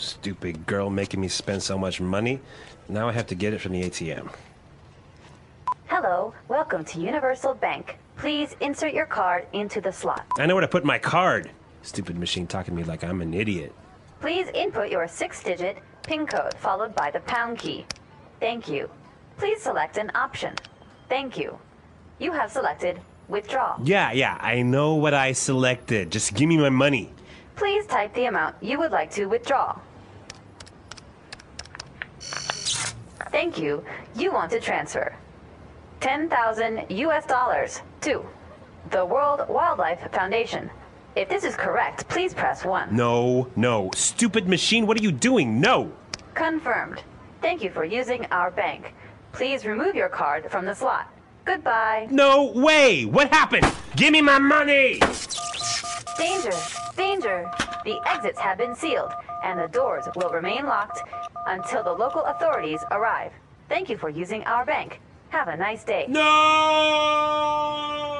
Stupid girl making me spend so much money. Now I have to get it from the ATM. Hello, welcome to Universal Bank. Please insert your card into the slot. I know where to put my card. Stupid machine talking to me like I'm an idiot. Please input your 6-digit PIN code followed by the pound key. Thank you. Please select an option. Thank you. You have selected withdraw. Yeah, I know what I selected. Just give me my money. Please type the amount you would like to withdraw. Thank you. You want to transfer $10,000 to the World Wildlife Foundation. If this is correct, please press 1. No. Stupid machine, what are you doing? No! Confirmed. Thank you for using our bank. Please remove your card from the slot. Goodbye. No way! What happened? Give me my money! Danger! Danger! The exits have been sealed, and the doors will remain locked until the local authorities arrive. Thank you for using our bank. Have a nice day. No!